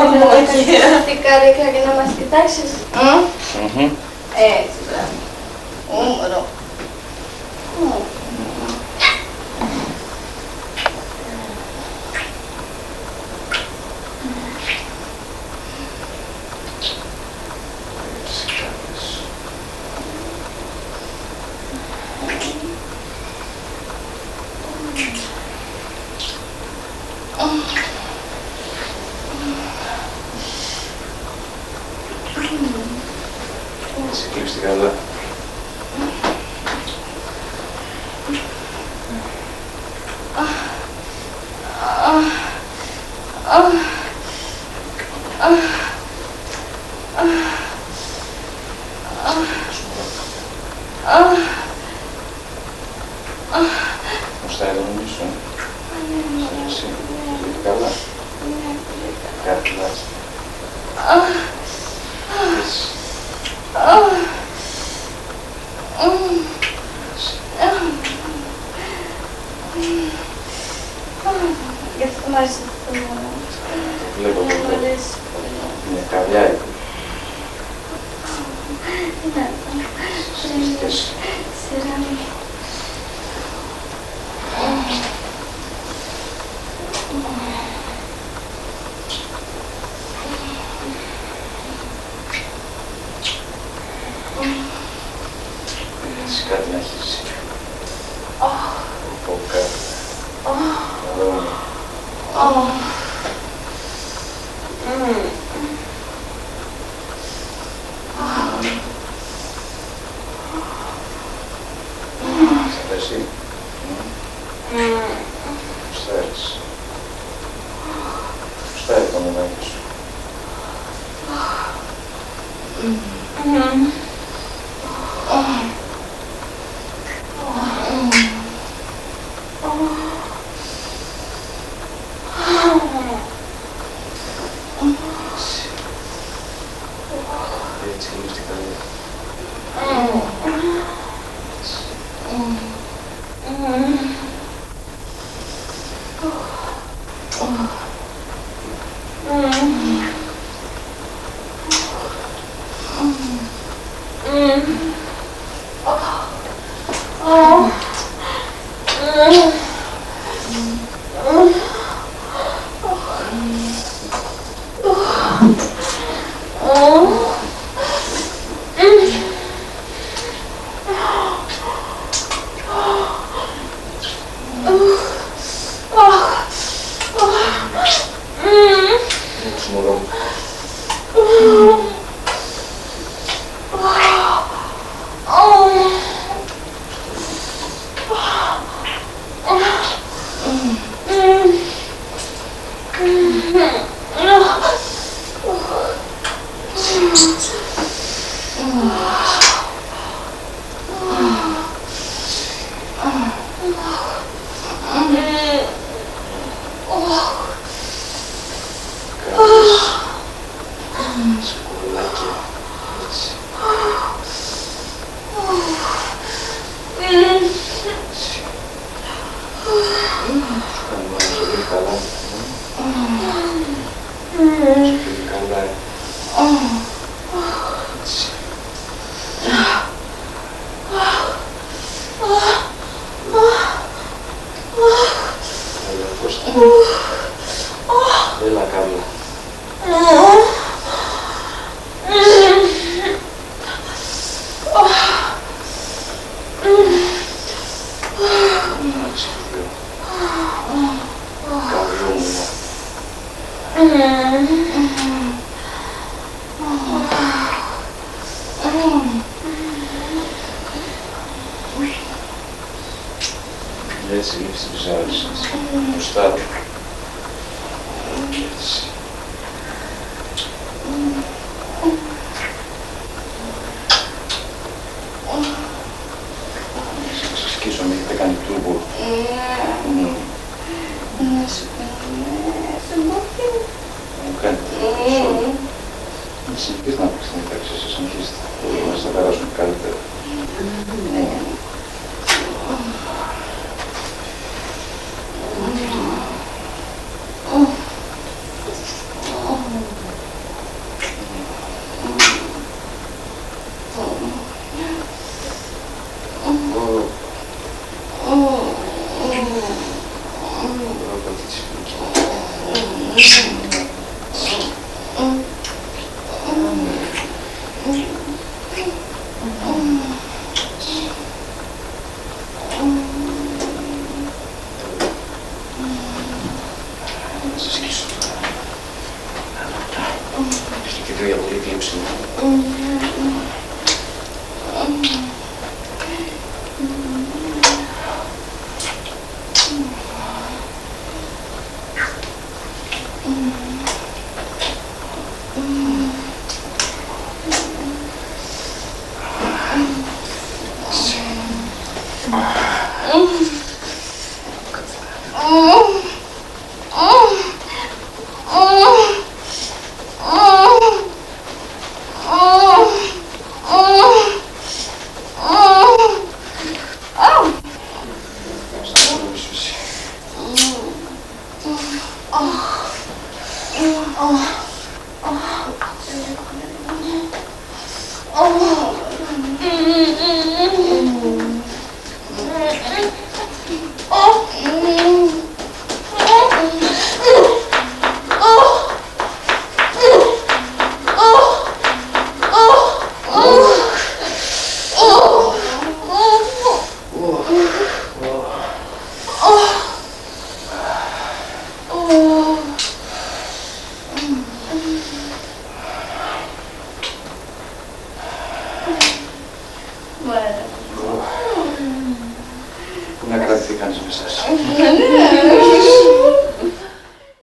Ορμονικά δίχλα και να μας κοιτάξεις. Έτσι, μπράβο. Ωραίο. Σε κλείψτε καλά. Πώς θα ηρωνήσω, εσύ, καλά. Κάτι λάθος. Έτσι. Γι' αυτό μ' άρεσε το μόνο. Το βλέπω, το βλέπω. Είναι καρδιά η Σειρά. Έτσι κάτι να έχεις. Από κάτω. Σ' αρέσει. Πώς θα έρθεις. Πώς θα έρθει το μενάκι σου. Έτσι κλείστε καλά. Έλα καλά. Έτσι λείψει τη ζάρις σας. Μπροστά του. Έτσι. Σας σκίσω, μην έχετε κάνει τούρμπο. Να σου κάνω, σε μπόκι. Μου κάνετε σόλο. Συνεχίστε να παίξετε μεταξύ σας, συνεχίστε. Να σας τα περάσουν καλύτερα. Θα σε σκίσω τώρα. Έχει και διαβολή κλείψη μου. Oh.